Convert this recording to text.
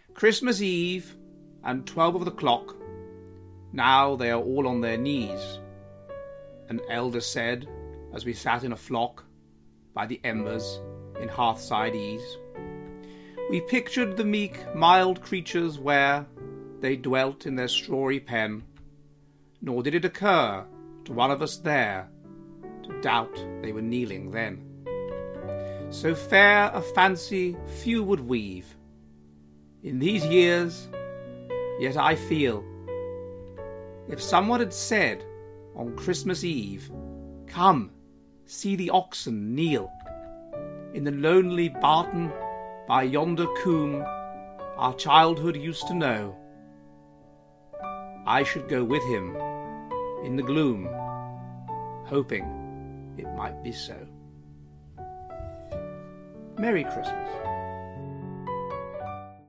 Christmas Eve and 12 of the clock. Now they are all on their knees. An elder said, as we sat in a flock by the embers in hearthside ease. We pictured the meek, mild creatures where they dwelt in their strawy pen, nor did it occur to one of us there to doubt they were kneeling then. So fair a fancy few would weave in these years, yet I feel, if someone had said on Christmas Eve, "Come, see the oxen kneel in the lonely barton by yonder coombe our childhood used to know," I should go with him in the gloom, hoping it might be so. Merry Christmas.